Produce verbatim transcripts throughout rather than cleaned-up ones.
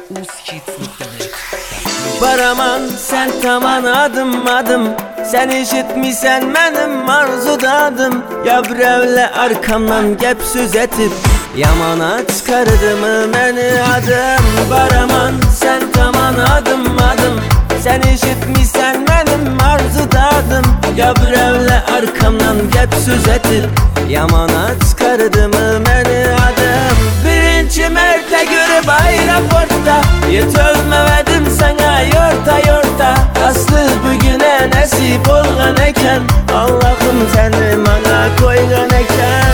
Baraman sen taman adım adım, sen işitmişsen benim arzudadım. Ya birevle arkamdan gep söz etip yamana çıkardı mı beni adım. Baraman sen taman adım adım, sen işitmişsen benim arzudadım. Ya birevle arkamdan gep söz etip yamana çıkardı mı beni adım. Birinci merte görüp aeroportta yetölmemedim sana yorta yorta. Aslı bugüne nasip olgan eken, Allah'ım seni bana koygan eken.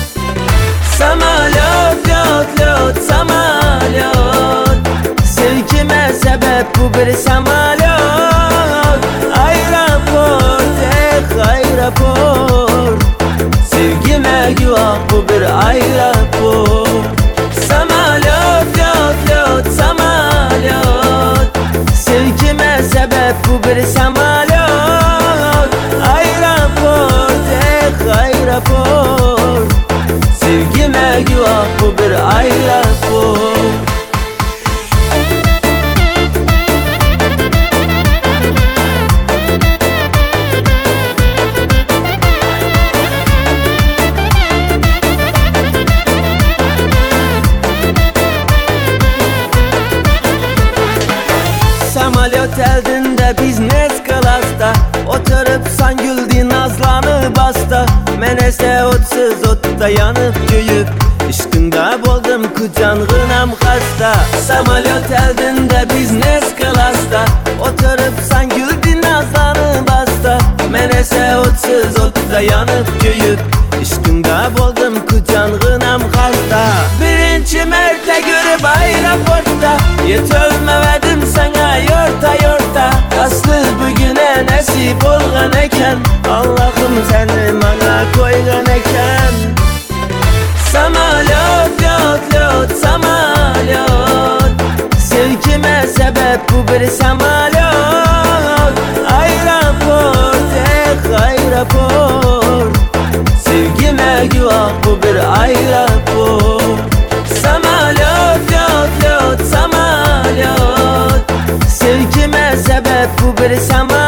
Samalot lot lot samalot, sevgime sebep bu bir samalot. Aeroport eh aeroport, sevgime güvah bu bir aeroport. Samalot lot lot samalot, sevgime sebep bu bir samalot. Aeroport eh aeroport, sevgime güvah bu bir aeroport. Samolyot eldinde biznes klasta, oturup san güldü nazlanı basta. Men ese otsuz otta yanıp köyüp, işkında boldum kucangınam hasta. Samolyot eldinde biznes klasta, oturup san güldü nazlanı basta. Men ese otsuz otta yanıp köyüp, işkında boldum kucangınam hasta. Birinci merte görüp aeroportta yetölmemedim sana yorta yorta. Aslı bugüne nasip olgan eken, Allah'ım seni bana koygan eken. Samalot lot lot samalot, sevgime sebep bu bir samalot. Aeroport eh aeroport, sevgime güvah bu bir aeroport. Samalot lot lot samalot, sevgime sebep bu bir samalot.